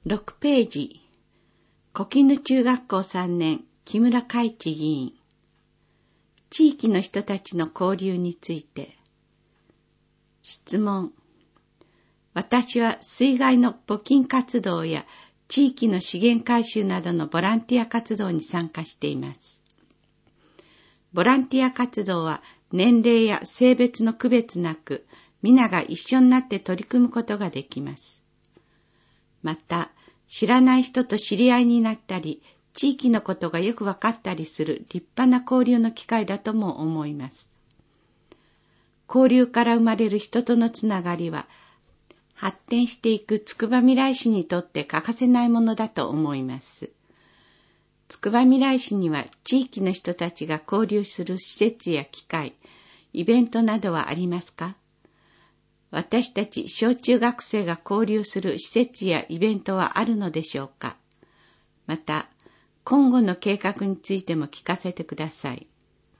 6ページ、小絹中学校3年、木村海地議員。地域の人たちの交流について。質問。私は水害の募金活動や地域の資源回収などのボランティア活動に参加しています。ボランティア活動は年齢や性別の区別なく、皆が一緒になって取り組むことができます。また、知らない人と知り合いになったり、地域のことがよくわかったりする立派な交流の機会だとも思います。交流から生まれる人とのつながりは、発展していくつくばみらい市にとって欠かせないものだと思います。つくばみらい市には地域の人たちが交流する施設や機会、イベントなどはありますか？私たち小中学生が交流する施設やイベントはあるのでしょうか？また、今後の計画についても聞かせてください。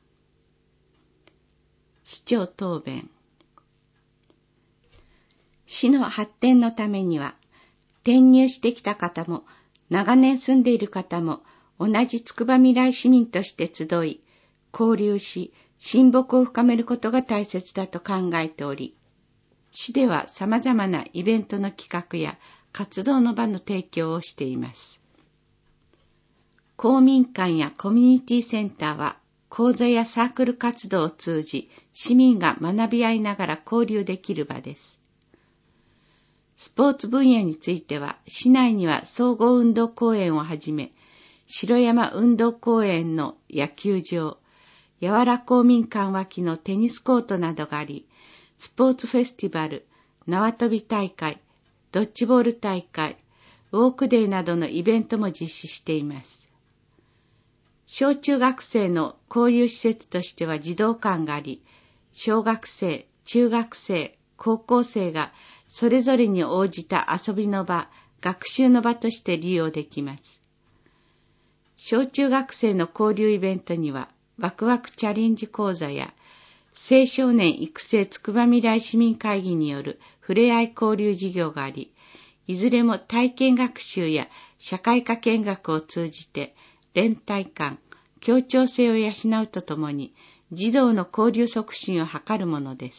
市長答弁。市の発展のためには、転入してきた方も、長年住んでいる方も、同じつくばみらい市民として集い、交流し、親睦を深めることが大切だと考えており、市では様々なイベントの企画や活動の場の提供をしています。公民館やコミュニティセンターは講座やサークル活動を通じ市民が学び合いながら交流できる場です。スポーツ分野については市内には総合運動公園をはじめ城山運動公園の野球場、八原公民館脇のテニスコートなどがあり、スポーツフェスティバル、縄跳び大会、ドッジボール大会、ウォークデーなどのイベントも実施しています。小中学生の交流施設としては児童館があり、小学生、中学生、高校生がそれぞれに応じた遊びの場、学習の場として利用できます。小中学生の交流イベントには、ワクワクチャレンジ講座や、青少年育成つくばみらい市民会議によるふれあい交流事業があり、いずれも体験学習や社会科見学を通じて連帯感、協調性を養うとともに児童の交流促進を図るものです。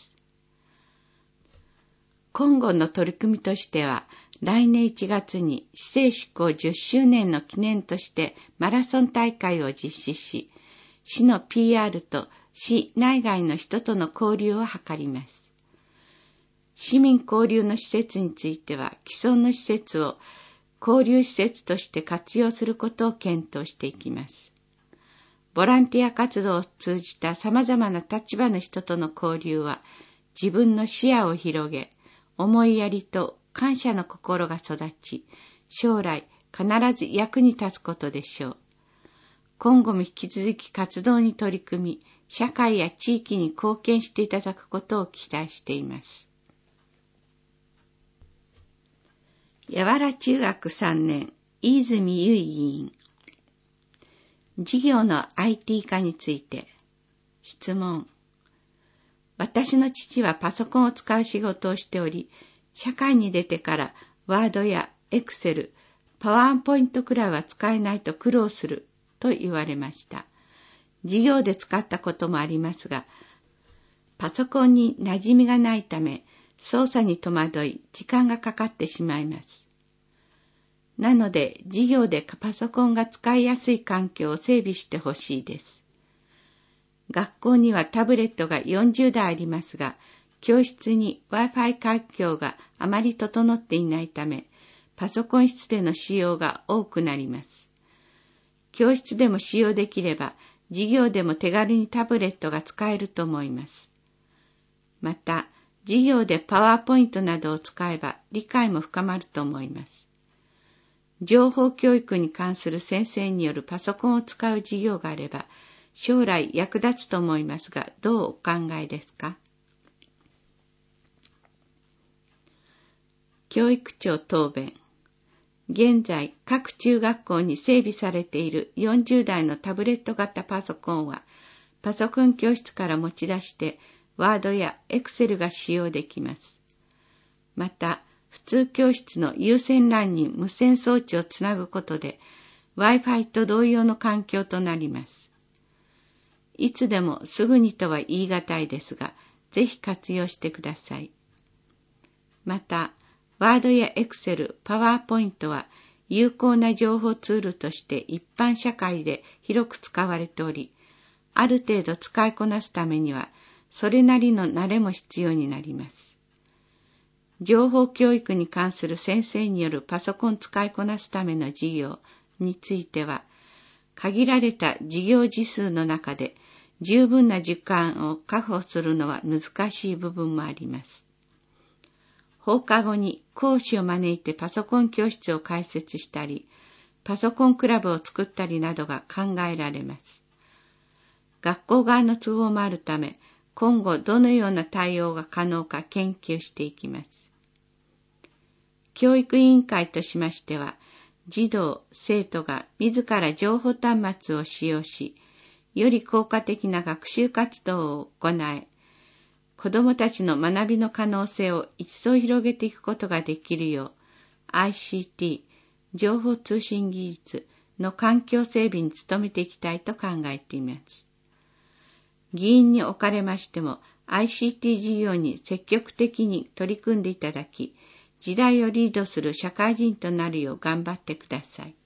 今後の取り組みとしては、来年1月に市政施行10周年の記念としてマラソン大会を実施し、市の PR と市内外の人との交流を図ります。市民交流の施設については、既存の施設を交流施設として活用することを検討していきます。ボランティア活動を通じた様々な立場の人との交流は、自分の視野を広げ、思いやりと感謝の心が育ち、将来必ず役に立つことでしょう。今後も引き続き活動に取り組み、社会や地域に貢献していただくことを期待しています。八原中学3年、飯泉由衣議員。事業の IT 化について。質問。私の父はパソコンを使う仕事をしており、社会に出てからワードやエクセル、パワーポイントくらいは使えないと苦労すると言われました。授業で使ったこともありますが、パソコンに馴染みがないため、操作に戸惑い、時間がかかってしまいます。なので、授業でパソコンが使いやすい環境を整備してほしいです。学校にはタブレットが40台ありますが、教室に Wi-Fi 環境があまり整っていないため、パソコン室での使用が多くなります。教室でも使用できれば、授業でも手軽にタブレットが使えると思います。また、授業でパワーポイントなどを使えば理解も深まると思います。情報教育に関する先生によるパソコンを使う授業があれば、将来役立つと思いますが、どうお考えですか？教育庁答弁。現在、各中学校に整備されている40台のタブレット型パソコンは、パソコン教室から持ち出して、ワードやエクセルが使用できます。また、 普通教室の有線 LAN に無線装置をつなぐことで Wi-Fi と同様の環境となります。いつでもすぐにとは言い難いですが、ぜひ活用してください。また、ワードやエクセル、パワーポイントは有効な情報ツールとして一般社会で広く使われており、ある程度使いこなすためには、それなりの慣れも必要になります。情報教育に関する先生によるパソコン使いこなすための授業については、限られた授業時数の中で十分な時間を確保するのは難しい部分もあります。放課後に講師を招いてパソコン教室を開設したり、パソコンクラブを作ったりなどが考えられます。学校側の都合もあるため、今後どのような対応が可能か研究していきます。教育委員会としましては、児童・生徒が自ら情報端末を使用し、より効果的な学習活動を行い、子どもたちの学びの可能性を一層広げていくことができるよう、ICT、情報通信技術の環境整備に努めていきたいと考えています。議員におかれましても、ICT 事業に積極的に取り組んでいただき、時代をリードする社会人となるよう頑張ってください。